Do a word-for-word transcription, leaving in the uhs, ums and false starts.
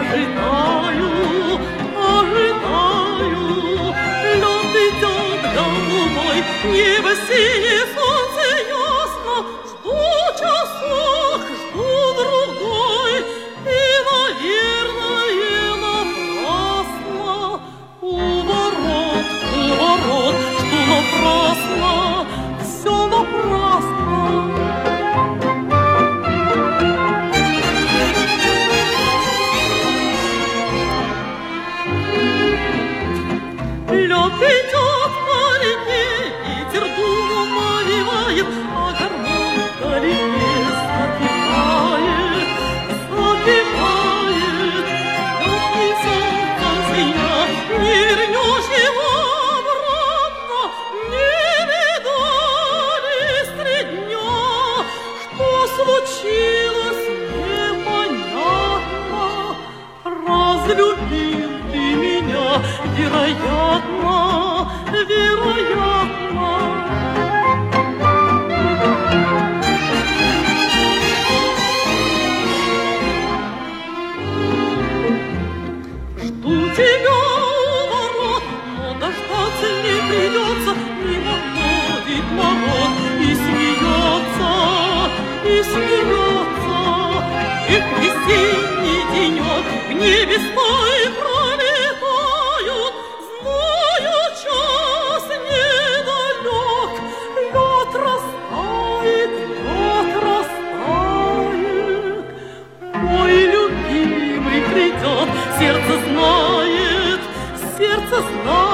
ожидаю, ожидаю. Лед идет голубой, небо синее, солнце ясно. Жду часок, жду другой, и, наверное, напрасно. У ворот, у ворот, жду напрасно, все напрасно. Лед идет по реке, ветер думу навевает, а гармон вдалеке запевает, запевает. Легкий солнце звенят, не вернешь его обратно. Не видали средь дня, что случилось, непонятно. Разлюбил ты меня, вероятно, вероятно. Жду тебя у ворот, но дождаться не придется. Мимо ходит народ и смеется, и смеется. И весенний денек в небе стаи пролетают. Знаю, час недалек, лед растает, лед растает. Мой любимый придет, сердце знает, сердце знает.